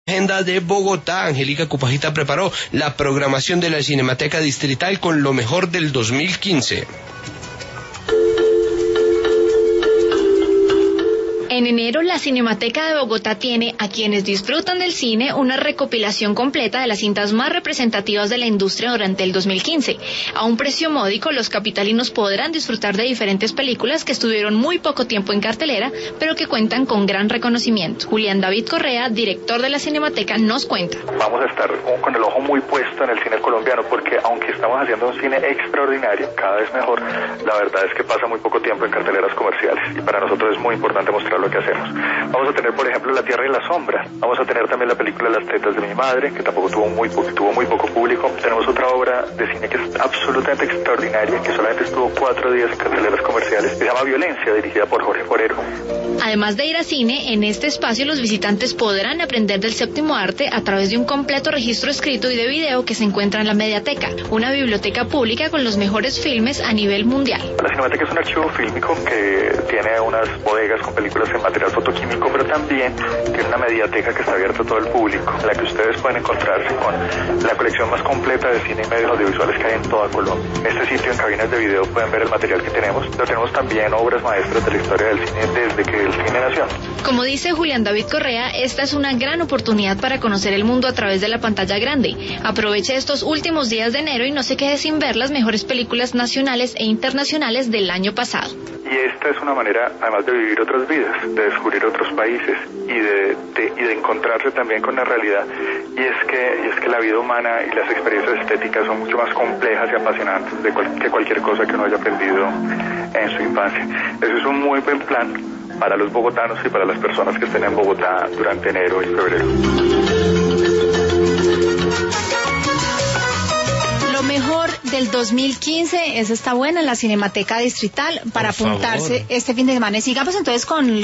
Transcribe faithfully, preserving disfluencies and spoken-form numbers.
Agenda de Bogotá. Angélica Cupajita preparó la programación de la Cinemateca Distrital con lo mejor del dos mil quince. En enero, la Cinemateca de Bogotá tiene, a quienes disfrutan del cine, una recopilación completa de las cintas más representativas de la industria durante el dos mil quince. A un precio módico, los capitalinos podrán disfrutar de diferentes películas que estuvieron muy poco tiempo en cartelera, pero que cuentan con gran reconocimiento. Julián David Correa, director de la Cinemateca, nos cuenta. Vamos a estar con el ojo muy puesto en el cine colombiano, porque aunque estamos haciendo un cine extraordinario, cada vez mejor, la verdad es que pasa muy poco tiempo en carteleras comerciales, y para nosotros es muy importante mostrarlo que hacemos. Vamos a tener, por ejemplo, La Tierra y la Sombra. Vamos a tener también la película Las Tetas de mi Madre, que tampoco tuvo muy, tuvo muy poco público. Tenemos otra obra de cine que es absolutamente extraordinaria, que solamente estuvo cuatro días en carteleras comerciales, que se llama Violencia, dirigida por Jorge Forero. Además de ir a cine, en este espacio los visitantes podrán aprender del séptimo arte a través de un completo registro escrito y de video que se encuentra en la Mediateca, una biblioteca pública con los mejores filmes a nivel mundial. La Cinemateca es un archivo fílmico que tiene unas bodegas con películas en material fotoquímico, pero también tiene una mediateca que está abierta a todo el público, en la que ustedes pueden encontrarse con la colección más completa de cine y medios audiovisuales que hay en toda Colombia. En este sitio, en cabinas de video, pueden ver el material que tenemos, pero tenemos también obras maestras de la historia del cine desde que el cine nació. Como dice Julián David Correa, esta es una gran oportunidad para conocer el mundo a través de la pantalla grande. Aproveche estos últimos días de enero y no se quede sin ver las mejores películas nacionales e internacionales del año pasado. Y esta es una manera, además de vivir otras vidas, de descubrir otros países y de, de, y de encontrarse también con la realidad. Y es que y es que la vida humana y las experiencias estéticas son mucho más complejas y apasionantes de cual, que cualquier cosa que uno haya aprendido en su infancia. Eso es un muy buen plan para los bogotanos y para las personas que estén en Bogotá durante enero y febrero. Lo mejor del dos mil quince, eso está bueno en la Cinemateca Distrital para Por apuntarse favor. este fin de semana. Y sigamos entonces con